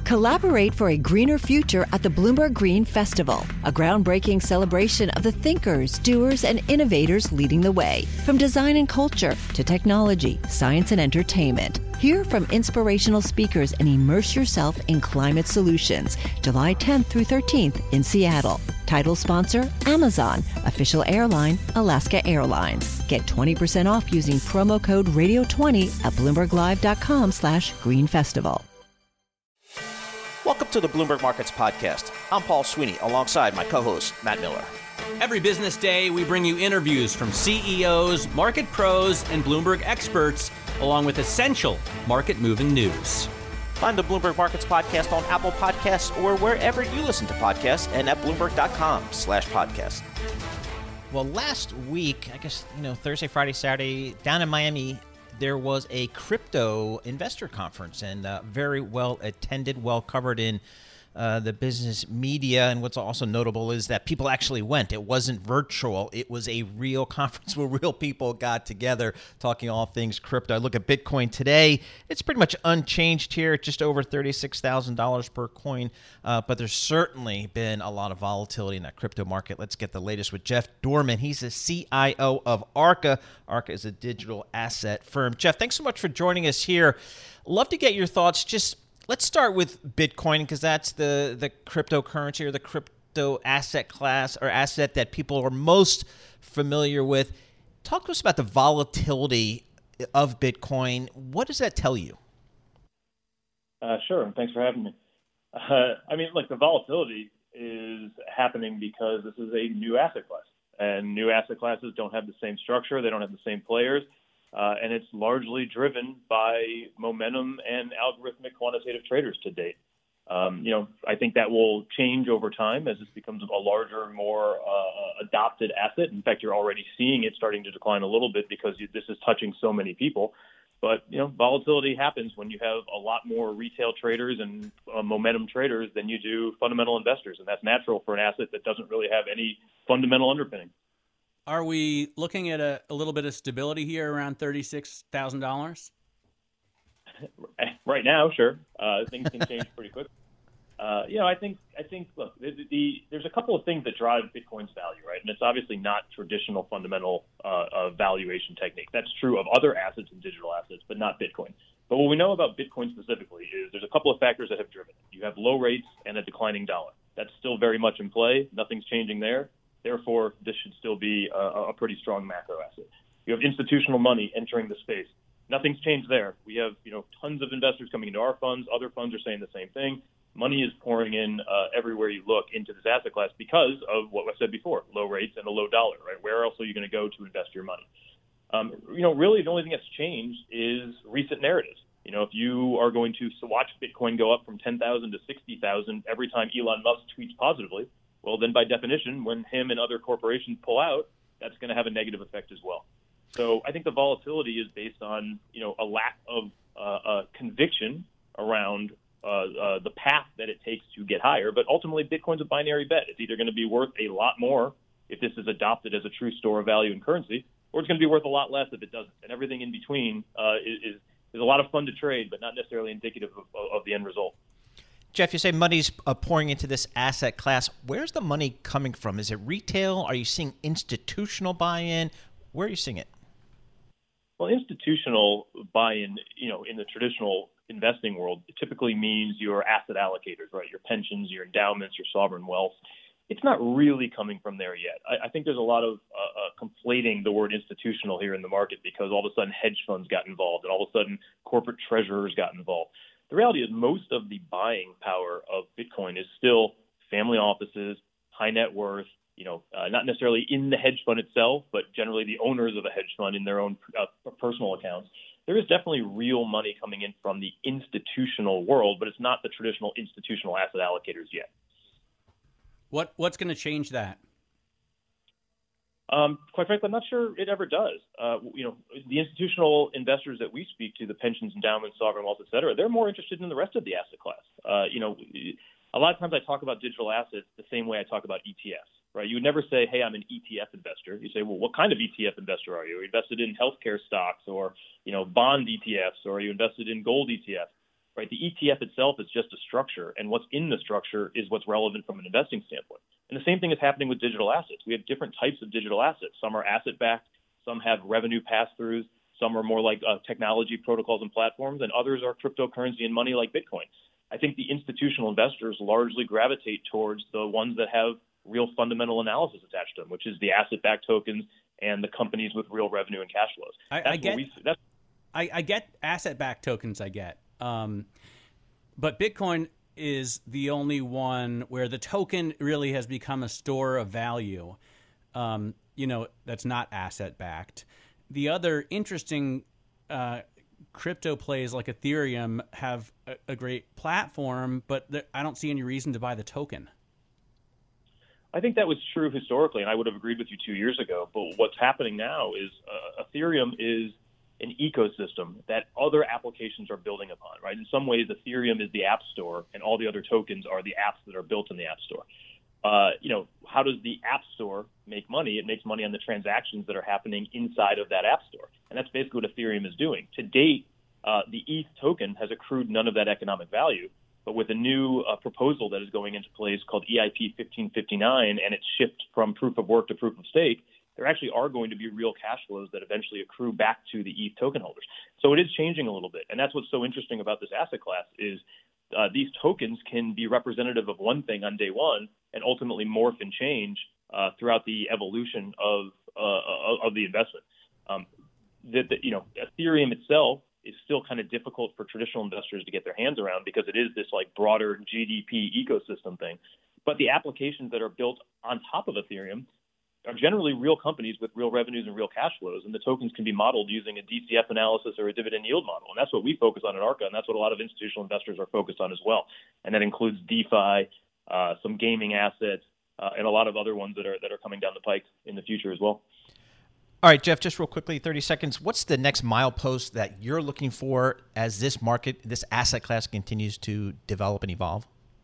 Collaborate for a greener future at the Bloomberg Green Festival, a groundbreaking celebration of the thinkers, doers, and innovators leading the way. From design and culture to technology, science, and entertainment. Hear from inspirational speakers and immerse yourself in climate solutions. July 10th through 13th in Seattle. Title sponsor, Amazon. Official airline, Alaska Airlines. Get 20% off using promo code radio20 at BloombergLive.com/Green Festival. Welcome to the Bloomberg Markets Podcast. I'm Paul Sweeney, alongside my co-host, Matt Miller. Every business day, we bring you interviews from CEOs, market pros, and Bloomberg experts, along with essential market-moving news. Find the Bloomberg Markets Podcast on Apple Podcasts or wherever you listen to podcasts and at Bloomberg.com/podcast. Well, last week, I guess, Thursday, Friday, Saturday, down in Miami, there was a crypto investor conference, and very well attended, well covered in the business media. And what's also notable is that people actually went. It wasn't virtual. It was a real conference where real people got together talking all things crypto. I look at Bitcoin today. It's pretty much unchanged here, just over $36,000 per coin. But there's certainly been a lot of volatility in that crypto market. Let's get the latest with Jeff Dorman. He's the CIO of Arca. Arca is a digital asset firm. Jeff, thanks so much for joining us here. Love to get your thoughts. Let's start with Bitcoin, because that's the cryptocurrency or the crypto asset class or asset that people are most familiar with. Talk to us about the volatility of Bitcoin. What does that tell you? Sure. Thanks for having me. The volatility is happening because this is a new asset class, and new asset classes don't have the same structure. They don't have the same players. And it's largely driven by momentum and algorithmic quantitative traders to date. I think that will change over time as this becomes a larger, more adopted asset. In fact, you're already seeing it starting to decline a little bit because this is touching so many people. But, volatility happens when you have a lot more retail traders and momentum traders than you do fundamental investors. And that's natural for an asset that doesn't really have any fundamental underpinning. Are we looking at a little bit of stability here around $36,000? Right now, sure. Things can change pretty quickly. I think. Look, there's a couple of things that drive Bitcoin's value, right? And it's obviously not traditional fundamental valuation technique. That's true of other assets and digital assets, but not Bitcoin. But what we know about Bitcoin specifically is there's a couple of factors that have driven it. You have low rates and a declining dollar. That's still very much in play. Nothing's changing there. Therefore, this should still be a pretty strong macro asset. You have institutional money entering the space. Nothing's changed there. We have, tons of investors coming into our funds. Other funds are saying the same thing. Money is pouring in everywhere you look into this asset class because of what I said before, low rates and a low dollar, right? Where else are you going to go to invest your money? Really the only thing that's changed is recent narratives. If you are going to watch Bitcoin go up from 10,000 to 60,000 every time Elon Musk tweets positively, well, then by definition, when him and other corporations pull out, that's going to have a negative effect as well. So I think the volatility is based on, a lack of conviction around the path that it takes to get higher. But ultimately, Bitcoin's a binary bet. It's either going to be worth a lot more if this is adopted as a true store of value and currency, or it's going to be worth a lot less if it doesn't. And everything in between is a lot of fun to trade, but not necessarily indicative of the end result. Jeff, you say money's pouring into this asset class. Where's the money coming from? Is it retail? Are you seeing institutional buy-in? Where are you seeing it? Well, institutional buy-in, in the traditional investing world, it typically means your asset allocators, right? Your pensions, your endowments, your sovereign wealth. It's not really coming from there yet. I think there's a lot of conflating the word institutional here in the market because all of a sudden hedge funds got involved and all of a sudden corporate treasurers got involved. The reality is most of the buying power of Bitcoin is still family offices, high net worth, not necessarily in the hedge fund itself, but generally the owners of a hedge fund in their own personal accounts. There is definitely real money coming in from the institutional world, but it's not the traditional institutional asset allocators yet. What's going to change that? Quite frankly, I'm not sure it ever does. The institutional investors that we speak to, the pensions, endowments, sovereign wealth, et cetera, they're more interested in the rest of the asset class. A lot of times I talk about digital assets the same way I talk about ETFs, right? You would never say, hey, I'm an ETF investor. You say, well, what kind of ETF investor are you? Are you invested in healthcare stocks or, bond ETFs, or are you invested in gold ETFs? right? The ETF itself is just a structure, and what's in the structure is what's relevant from an investing standpoint. And the same thing is happening with digital assets. We have different types of digital assets. Some are asset-backed, some have revenue pass-throughs, some are more like technology protocols and platforms, and others are cryptocurrency and money like Bitcoin. I think the institutional investors largely gravitate towards the ones that have real fundamental analysis attached to them, which is the asset-backed tokens and the companies with real revenue and cash flows. I get asset-backed tokens. But Bitcoin is the only one where the token really has become a store of value. That's not asset-backed. The other interesting crypto plays like Ethereum have a great platform, but I don't see any reason to buy the token. I think that was true historically, and I would have agreed with you 2 years ago. But what's happening now is Ethereum is an ecosystem that other applications are building upon, right? In some ways, Ethereum is the app store, and all the other tokens are the apps that are built in the app store. How does the app store make money? It makes money on the transactions that are happening inside of that app store. And that's basically what Ethereum is doing. To date, the ETH token has accrued none of that economic value. But with a new proposal that is going into place called EIP 1559, and it's shipped from proof of work to proof of stake, there actually are going to be real cash flows that eventually accrue back to the ETH token holders. So it is changing a little bit. And that's what's so interesting about this asset class is these tokens can be representative of one thing on day one and ultimately morph and change throughout the evolution of the investment. Ethereum itself is still kind of difficult for traditional investors to get their hands around because it is this like broader GDP ecosystem thing. But the applications that are built on top of Ethereum are generally real companies with real revenues and real cash flows, and the tokens can be modeled using a DCF analysis or a dividend yield model. And that's what we focus on at ARCA, and that's what a lot of institutional investors are focused on as well. And that includes DeFi, some gaming assets, and a lot of other ones that are coming down the pike in the future as well. All right, Jeff, just real quickly, 30 seconds. What's the next milepost that you're looking for as this asset class continues to develop and evolve?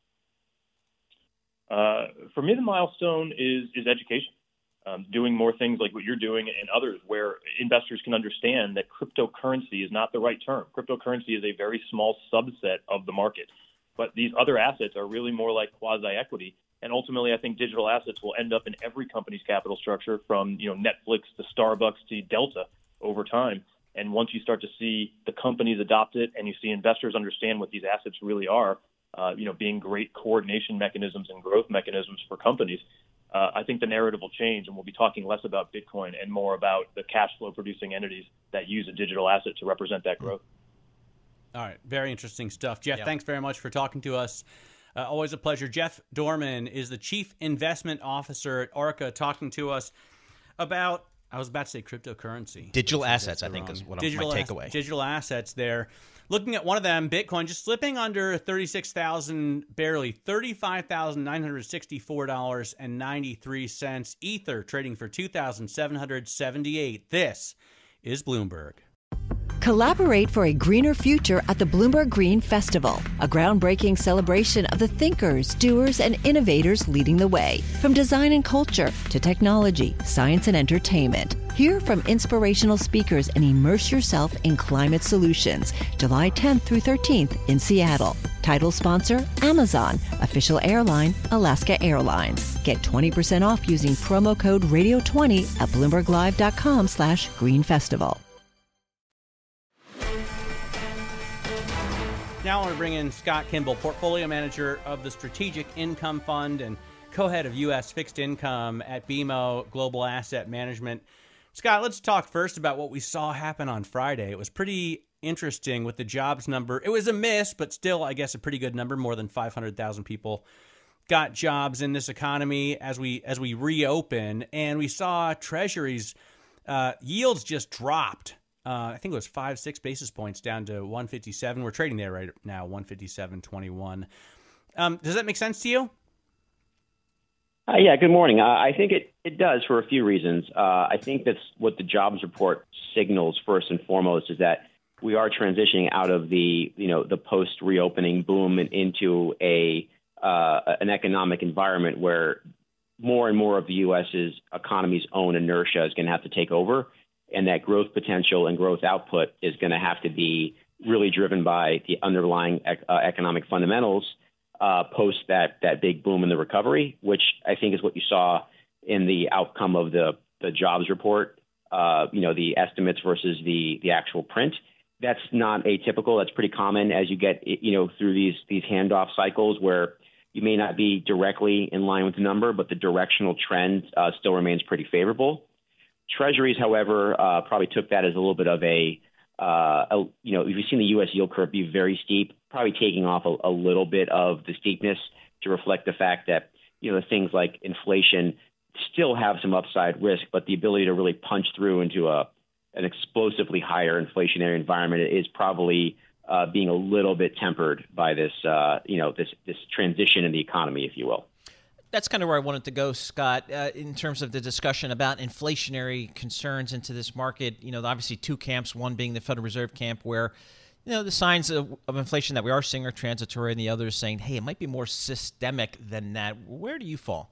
For me, the milestone is education. Doing more things like what you're doing and others where investors can understand that cryptocurrency is not the right term. Cryptocurrency is a very small subset of the market. But these other assets are really more like quasi-equity. And ultimately, I think digital assets will end up in every company's capital structure from Netflix to Starbucks to Delta over time. And once you start to see the companies adopt it and you see investors understand what these assets really are, being great coordination mechanisms and growth mechanisms for companies, I think the narrative will change, and we'll be talking less about Bitcoin and more about the cash flow producing entities that use a digital asset to represent that growth. All right. Very interesting stuff. Jeff, Thanks very much for talking to us. Always a pleasure. Jeff Dorman is the Chief Investment Officer at ARCA, talking to us about, I was about to say cryptocurrency. Digital assets, I think, is what my takeaway. Digital assets there. Looking at one of them, Bitcoin, just slipping under 36,000, barely $35,964.93. Ether trading for $2,778. This is Bloomberg. Collaborate for a greener future at the Bloomberg Green Festival, a groundbreaking celebration of the thinkers, doers, and innovators leading the way. From design and culture to technology, science, and entertainment. Hear from inspirational speakers and immerse yourself in climate solutions. July 10th through 13th in Seattle. Title sponsor, Amazon. Official airline, Alaska Airlines. Get 20% off using promo code radio20 at BloombergLive.com/greenfestival. Now I want to bring in Scott Kimball, Portfolio Manager of the Strategic Income Fund and co-head of U.S. Fixed Income at BMO Global Asset Management. Scott, let's talk first about what we saw happen on Friday. It was pretty interesting with the jobs number. It was a miss, but still, I guess, a pretty good number. More than 500,000 people got jobs in this economy as we reopen. And we saw Treasuries yields just dropped. I think it was 5-6 basis points down to 157. We're trading there right now, 157.21. Does that make sense to you? Yeah, good morning. I think it does for a few reasons. I think that's what the jobs report signals first and foremost is that we are transitioning out of the post-reopening boom and into an economic environment where more and more of the U.S.'s economy's own inertia is going to have to take over. And that growth potential and growth output is going to have to be really driven by the underlying economic fundamentals post that big boom in the recovery, which I think is what you saw in the outcome of the jobs report, the estimates versus the actual print. That's not atypical. That's pretty common as you get, through these handoff cycles where you may not be directly in line with the number, but the directional trend still remains pretty favorable. Treasuries, however, probably took that as a little bit of if you've seen the U.S. yield curve be very steep, probably taking off a little bit of the steepness to reflect the fact that, things like inflation still have some upside risk, but the ability to really punch through into an explosively higher inflationary environment is probably being a little bit tempered by this transition in the economy, if you will. That's kind of where I wanted to go, Scott, in terms of the discussion about inflationary concerns into this market. Obviously two camps, one being the Federal Reserve camp where, the signs of inflation that we are seeing are transitory, and the other is saying, hey, it might be more systemic than that. Where do you fall?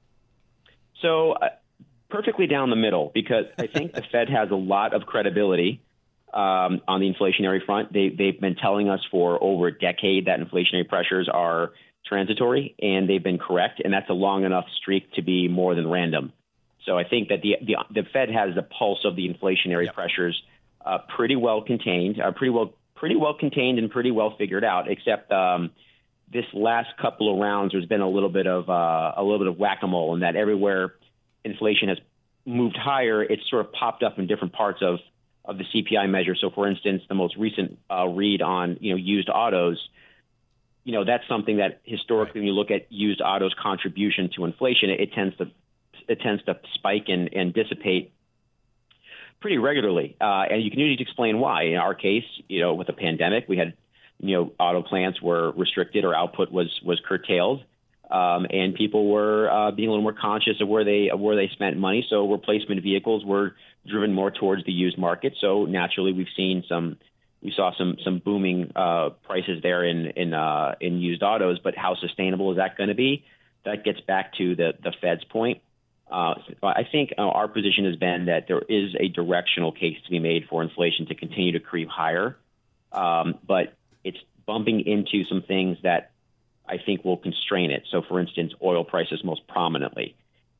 So perfectly down the middle, because I think the Fed has a lot of credibility on the inflationary front. They've been telling us for over a decade that inflationary pressures are transitory, and they've been correct, and that's a long enough streak to be more than random. So I think that the Fed has the pulse of the inflationary pressures pretty well contained, pretty well contained and pretty well figured out. Except this last couple of rounds, there's been a little bit of whack-a-mole, in that everywhere inflation has moved higher, it's sort of popped up in different parts of the CPI measure. So, for instance, the most recent read on used autos. That's something that historically, when you look at used autos' contribution to inflation, it tends to spike and dissipate pretty regularly. And you can usually explain why. In our case, with the pandemic, we had, auto plants were restricted or output was curtailed, and people were being a little more conscious of where they spent money. So replacement vehicles were driven more towards the used market. So naturally, we saw some booming prices there in used autos. But how sustainable is that going to be? That gets back to the Fed's point. I think our position has been that there is a directional case to be made for inflation to continue to creep higher, but it's bumping into some things that I think will constrain it. So, for instance, oil prices most prominently.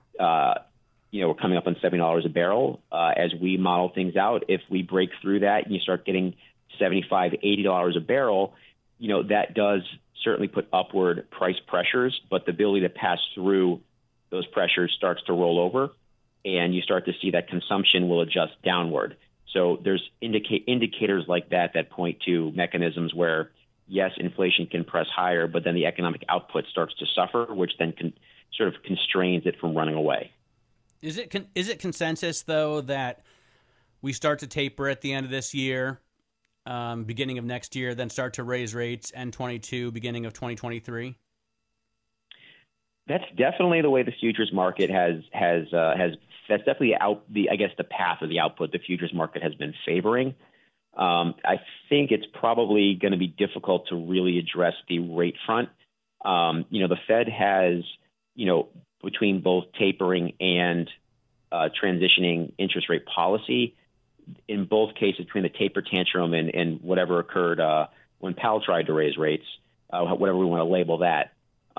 We're coming up on $70 a barrel. As we model things out, if we break through that and you start getting $75, $80 a barrel, that does certainly put upward price pressures, but the ability to pass through those pressures starts to roll over, and you start to see that consumption will adjust downward. So there's indicators like that point to mechanisms where, yes, inflation can press higher, but then the economic output starts to suffer, which then sort of constrains it from running away. Is it consensus, though, that we start to taper at the end of this year, beginning of next year, then start to raise rates end 22, beginning of 2023? That's definitely the way the futures market has. That's definitely the path of the output the futures market has been favoring. I think it's probably going to be difficult to really address the rate front. The Fed has, between both tapering and transitioning interest rate policy, in both cases, between the taper tantrum and whatever occurred when Powell tried to raise rates, whatever we want to label that.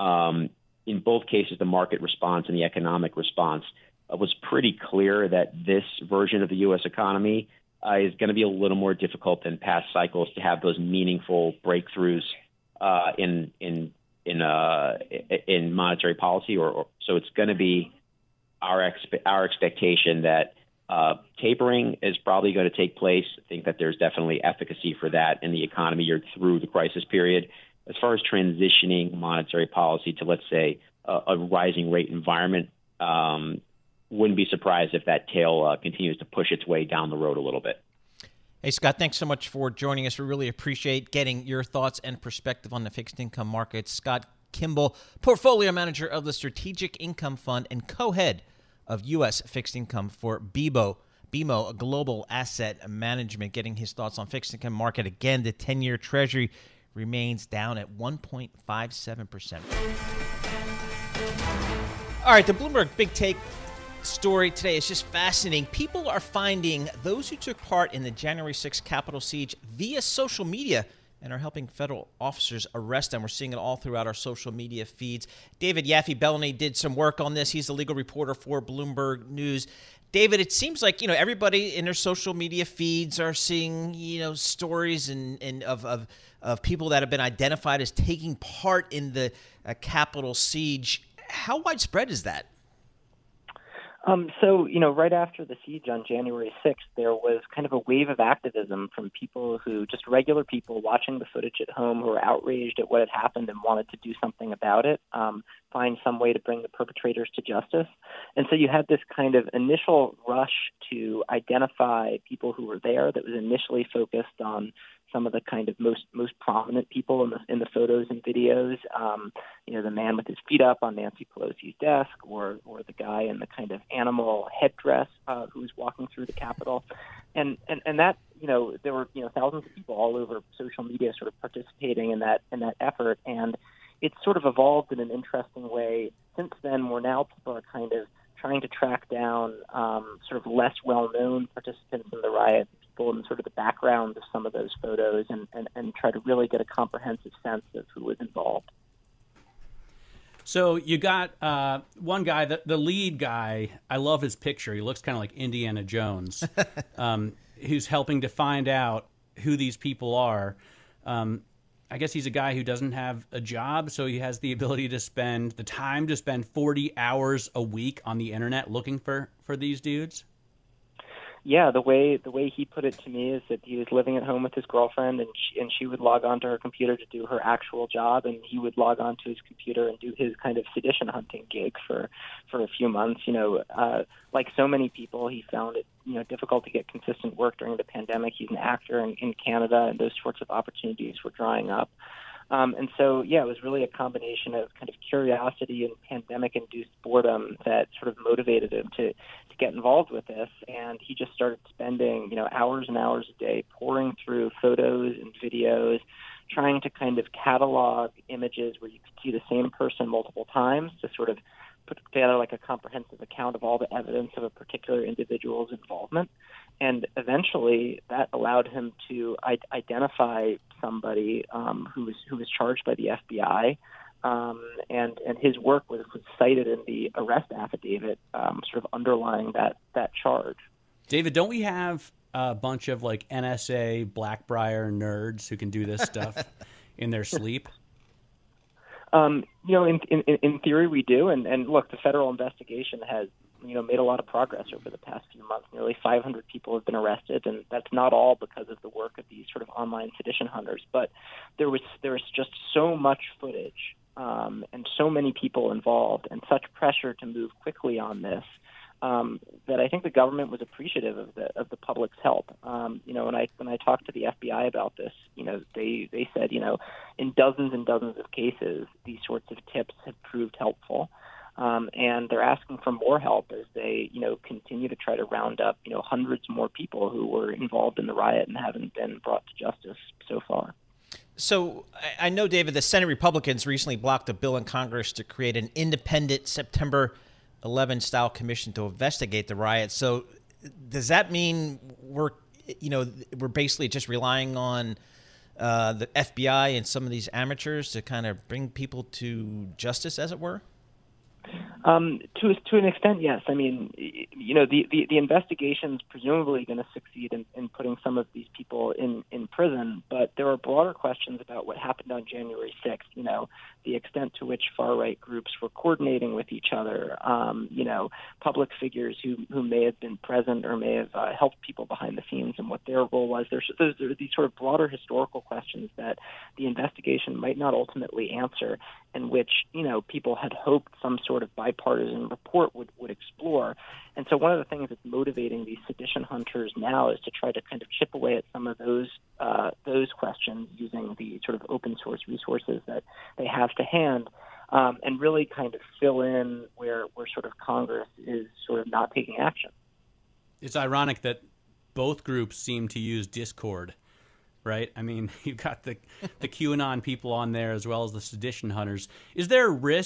In both cases, the market response and the economic response was pretty clear that this version of the U.S. economy is going to be a little more difficult than past cycles to have those meaningful breakthroughs in monetary policy. So it's going to be our expectation that tapering is probably going to take place. I think that there's definitely efficacy for that in the economy or through the crisis period. As far as transitioning monetary policy to, let's say, a rising rate environment, wouldn't be surprised if that tail continues to push its way down the road a little bit. Hey, Scott, thanks so much for joining us. We really appreciate getting your thoughts and perspective on the fixed income market. Scott Kimball, portfolio manager of the Strategic Income Fund and co-head of U.S. fixed income for BMO Global Asset Management, getting his thoughts on fixed income market. Again, the 10-year Treasury remains down at 1.57%. All right, the Bloomberg Big Take story today is just fascinating. People are finding those who took part in the January 6th Capitol siege via social media and are helping federal officers arrest them. We're seeing it all throughout our social media feeds. David Yaffe-Bellany did some work on this. He's the legal reporter for Bloomberg News. David, it seems like, everybody in their social media feeds are seeing, stories and of people that have been identified as taking part in the Capitol siege. How widespread is that? Right after the siege on January 6th, there was kind of a wave of activism from people just regular people watching the footage at home who were outraged at what had happened and wanted to do something about it, find some way to bring the perpetrators to justice. And so you had this kind of initial rush to identify people who were there that was initially focused on some of the kind of most prominent people in the photos and videos, the man with his feet up on Nancy Pelosi's desk, or the guy in the kind of animal headdress who was walking through the Capitol, and that there were thousands of people all over social media sort of participating in that effort, and it's sort of evolved in an interesting way since then, where now people are kind of trying to track down sort of less well-known participants in the riot, people in sort of the background of some of those photos, and try to really get a comprehensive sense of who was involved. So you got one guy, the lead guy, I love his picture. He looks kind of like Indiana Jones, who's helping to find out who these people are. I guess he's a guy who doesn't have a job, so he has the ability to spend 40 hours a week on the internet looking for these dudes. Yeah, the way he put it to me is that he was living at home with his girlfriend, and she would log onto her computer to do her actual job, and he would log onto his computer and do his kind of sedition hunting gig for a few months. Like so many people, he found it difficult to get consistent work during the pandemic. He's an actor in Canada, and those sorts of opportunities were drying up. And so, it was really a combination of kind of curiosity and pandemic-induced boredom that sort of motivated him to get involved with this. And he just started spending, hours and hours a day pouring through photos and videos, trying to kind of catalog images where you could see the same person multiple times to sort of put together like a comprehensive account of all the evidence of a particular individual's involvement. And eventually that allowed him to identify somebody who was charged by the FBI. And his work was cited in the arrest affidavit, sort of underlying that charge. David, don't we have a bunch of like NSA Blackbriar nerds who can do this stuff in their sleep? In theory we do. And look, the federal investigation has made a lot of progress over the past few months. Nearly 500 people have been arrested, and that's not all because of the work of these sort of online sedition hunters. But there was just so much footage and so many people involved, and such pressure to move quickly on this that I think the government was appreciative of the public's help. When I talked to the FBI about this, they said in dozens and dozens of cases these sorts of tips have proved helpful. And they're asking for more help as they, continue to try to round up, hundreds more people who were involved in the riot and haven't been brought to justice so far. So I know, David, the Senate Republicans recently blocked a bill in Congress to create an independent September 11 style commission to investigate the riot. So does that mean we're basically just relying on the FBI and some of these amateurs to kind of bring people to justice, as it were? To an extent, yes. I mean, the investigation's presumably going to succeed in putting some of these people in prison, but there are broader questions about what happened on January 6th, the extent to which far-right groups were coordinating with each other, public figures who may have been present or may have helped people behind the scenes and what their role was. There are these sort of broader historical questions that the investigation might not ultimately answer, and which, people had hoped some sort of bipartisan report would explore. And so one of the things that's motivating these sedition hunters now is to try to kind of chip away at some of those questions using the sort of open source resources that they have to hand, and really kind of fill in where sort of Congress is sort of not taking action. It's ironic that both groups seem to use Discord, right? I mean, you've got the QAnon people on there as well as the sedition hunters. Is there a risk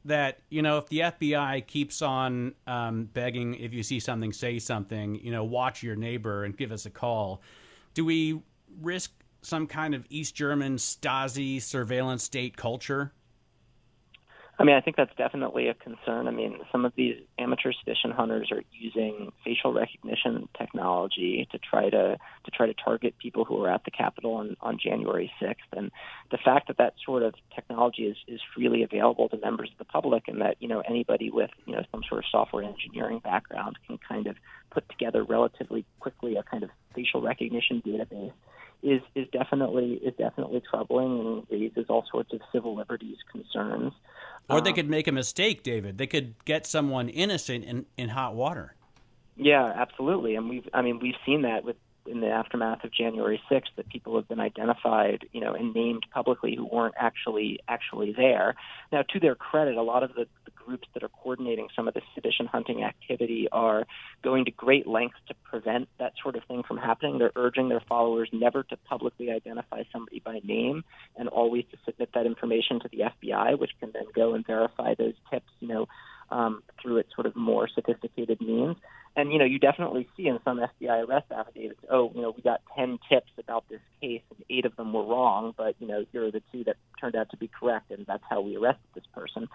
that, if the FBI keeps on begging, if you see something, say something, watch your neighbor and give us a call, do we risk some kind of East German Stasi surveillance state culture? I mean, I think that's definitely a concern. I mean, some of these amateur sedition hunters are using facial recognition technology to try to target people who are at the Capitol on January 6th. And the fact that sort of technology is freely available to members of the public, and that anybody with some sort of software engineering background can kind of put together relatively quickly a kind of facial recognition database is definitely troubling and raises all sorts of civil liberties concerns. Or they could make a mistake, David. They could get someone innocent in hot water. Yeah, absolutely. And we've seen that in the aftermath of January 6th, that people have been identified, and named publicly who weren't actually there. Now, to their credit, a lot of the groups that are coordinating some of the sedition hunting activity are going to great lengths to prevent that sort of thing from happening. They're urging their followers never to publicly identify somebody by name, and always to submit that information to the FBI, which can then go and verify those tips, through its sort of more sophisticated means. And, you definitely see in some FBI arrest affidavits, we got 10 tips about this case and 8 of them were wrong, but, here are the 2 that turned out to be correct, and that's how we arrested this person.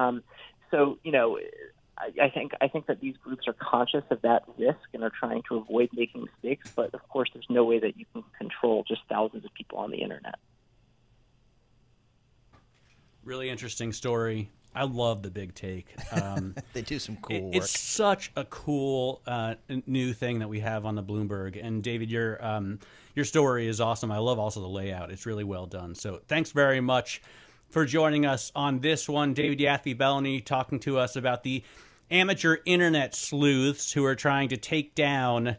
I think that these groups are conscious of that risk and are trying to avoid making mistakes, but of course there's no way that you can control just thousands of people on the internet. Really interesting story. I love the Big Take. They do some cool work. It's such a cool new thing that we have on the Bloomberg. And David, your story is awesome. I love also the layout. It's really well done. So thanks very much for joining us on this one. David Yaffee-Bellany talking to us about the amateur internet sleuths who are trying to take down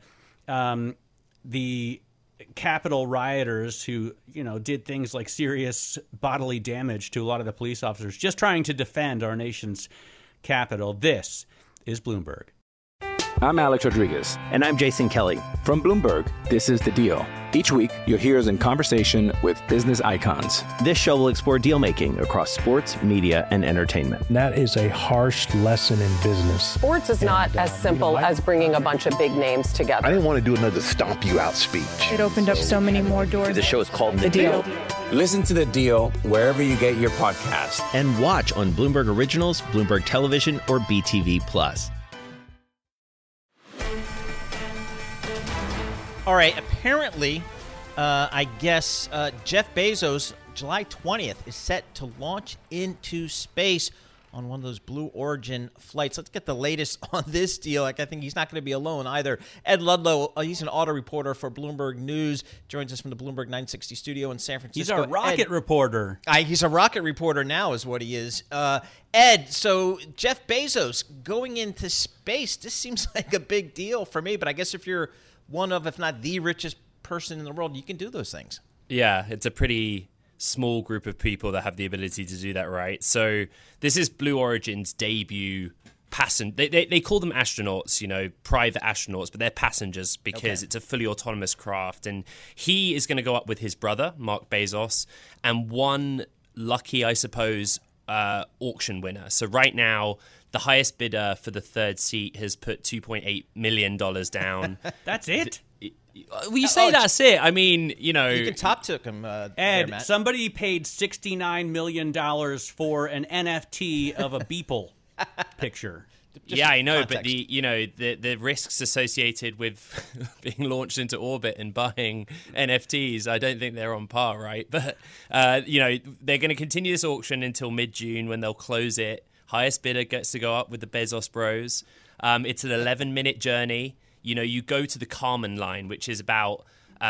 the Capitol rioters who, did things like serious bodily damage to a lot of the police officers, just trying to defend our nation's Capitol. This is Bloomberg. I'm Alex Rodriguez. And I'm Jason Kelly. From Bloomberg, this is The Deal. Each week, you'll hear us in conversation with business icons. This show will explore deal-making across sports, media, and entertainment. That is a harsh lesson in business. Sports is not as simple as bringing a bunch of big names together. I didn't want to do another stomp you out speech. It opened up so many more doors. The show is called The Deal. Listen to The Deal wherever you get your podcast. And watch on Bloomberg Originals, Bloomberg Television, or BTV+. All right, apparently, I guess Jeff Bezos, July 20th, is set to launch into space on one of those Blue Origin flights. Let's get the latest on this deal. I think he's not going to be alone either. Ed Ludlow, he's an auto reporter for Bloomberg News, joins us from the Bloomberg 960 studio in San Francisco. He's a rocket reporter. He's a rocket reporter now is what he is. Ed, so Jeff Bezos going into space, this seems like a big deal for me, but I guess if you're one of, if not the richest person in the world, you can do those things. Yeah, it's a pretty small group of people that have the ability to do that, right? So this is Blue Origin's debut passenger. They call them astronauts, private astronauts, but they're passengers because it's a fully autonomous craft. And he is going to go up with his brother, Mark Bezos, and one lucky, I suppose, auction winner. So right now, the highest bidder for the third seat has put $2.8 million down. That's it? Well, you say that's it. I mean, You can top tick him, Ed, somebody paid $69 million for an NFT of a Beeple picture. Yeah, I know, but the risks associated with being launched into orbit and buying NFTs, I don't think they're on par, right? But they're going to continue this auction until mid-June when they'll close it. Highest bidder gets to go up with the Bezos Bros. It's an 11-minute journey. You go to the Kármán line, which is about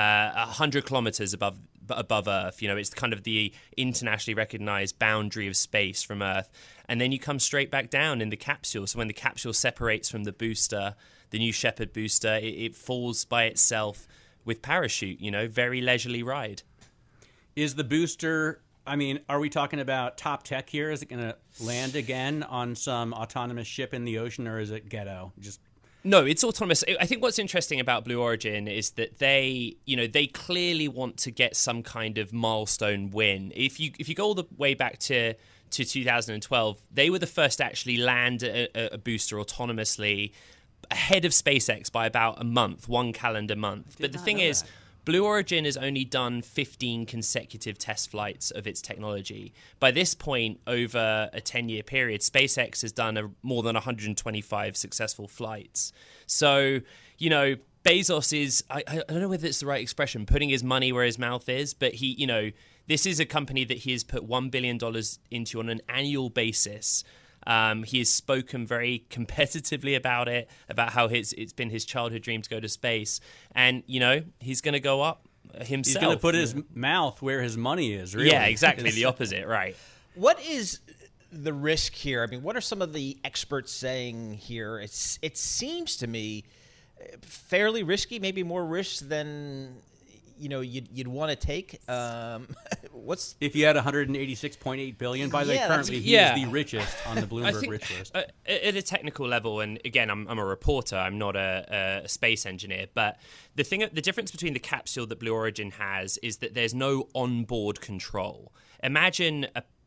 100 kilometers above Earth. It's kind of the internationally recognized boundary of space from Earth. And then you come straight back down in the capsule. So when the capsule separates from the booster, the New Shepard booster, it falls by itself with parachute, very leisurely ride. Is the booster... are we talking about top tech here? Is it going to land again on some autonomous ship in the ocean, or is it ghetto? No, it's autonomous. I think what's interesting about Blue Origin is that they clearly want to get some kind of milestone win. If you go all the way back to to 2012, they were the first to actually land a booster autonomously, ahead of SpaceX by about a month, one calendar month. But the thing is, Blue Origin has only done 15 consecutive test flights of its technology. By this point, over a 10-year period, SpaceX has done more than 125 successful flights. So, you know, Bezos is, I don't know whether it's the right expression, putting his money where his mouth is, but he, you know, this is a company that he has put $1 billion into on an annual basis. He has spoken very competitively about it, about how it's been his childhood dream to go to space. And, you know, he's going to go up himself. He's going to put his mouth where his money is, really. Yeah, exactly. The opposite, right. What is the risk here? I mean, what are some of the experts saying here? It seems to me fairly risky, maybe more risk than you'd want to take. What's if you had 186.8 billion? By the way, currently he is the richest on the Bloomberg rich list. At a technical level, and again, I'm a reporter. I'm not a space engineer. But the difference between the capsule that Blue Origin has is that there's no onboard control. Imagine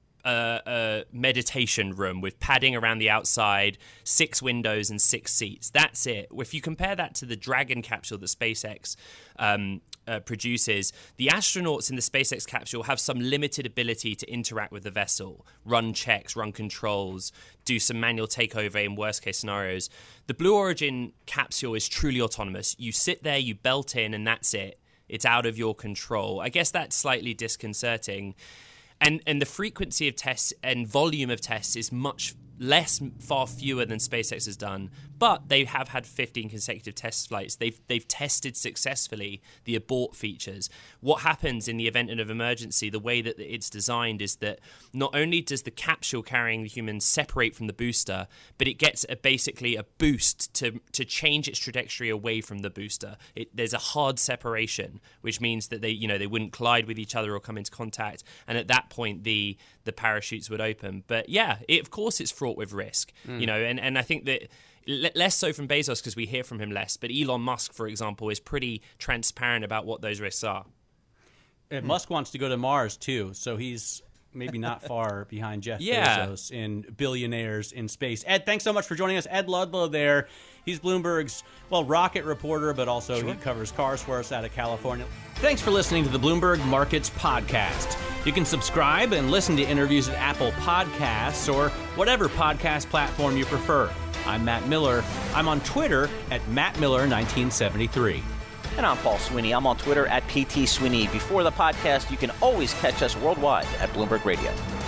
a meditation room with padding around the outside, 6 windows and 6 seats. That's it. If you compare that to the Dragon capsule that SpaceX produces, the astronauts in the SpaceX capsule have some limited ability to interact with the vessel, run checks, run controls, do some manual takeover in worst case scenarios. The Blue Origin capsule is truly autonomous. You sit there, you belt in, and that's it. It's out of your control. I guess that's slightly disconcerting. And the frequency of tests and volume of tests is far fewer than SpaceX has done, but they have had 15 consecutive test flights. They've tested successfully the abort features. What happens in the event of emergency, the way that it's designed is that not only does the capsule carrying the humans separate from the booster, but it gets basically a boost to change its trajectory away from the booster. There's a hard separation, which means that they wouldn't collide with each other or come into contact, and at that point the parachutes would open. But yeah, of course it's fraught with risk, and I think that less so from Bezos because we hear from him less, but Elon Musk, for example, is pretty transparent about what those risks are. Musk wants to go to Mars too, so he's maybe not far behind Jeff Bezos in billionaires in space. Ed, thanks so much for joining us. Ed Ludlow there. He's Bloomberg's, rocket reporter, but also he covers cars for us out of California. Thanks for listening to the Bloomberg Markets Podcast. You can subscribe and listen to interviews at Apple Podcasts or whatever podcast platform you prefer. I'm Matt Miller. I'm on Twitter at MattMiller1973. And I'm Paul Sweeney. I'm on Twitter at PT Sweeney. Before the podcast, you can always catch us worldwide at Bloomberg Radio.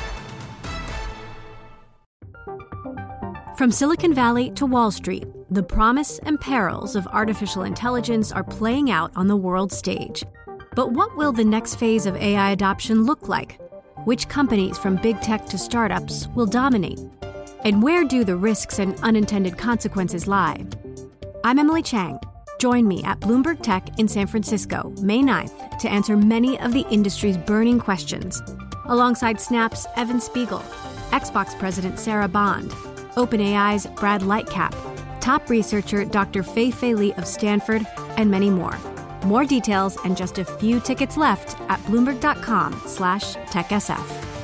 From Silicon Valley to Wall Street, the promise and perils of artificial intelligence are playing out on the world stage. But what will the next phase of AI adoption look like? Which companies, from big tech to startups, will dominate? And where do the risks and unintended consequences lie? I'm Emily Chang. Join me at Bloomberg Tech in San Francisco, May 9th, to answer many of the industry's burning questions, alongside Snap's Evan Spiegel, Xbox President Sarah Bond, OpenAI's Brad Lightcap, top researcher Dr. Fei-Fei Li of Stanford, and many more. More details and just a few tickets left at Bloomberg.com/TechSF.